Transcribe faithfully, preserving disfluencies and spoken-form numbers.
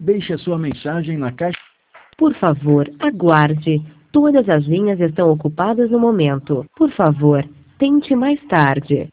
Deixe a sua mensagem na caixa. Por favor, aguarde. Todas as linhas estão ocupadas no momento. Por favor, tente mais tarde.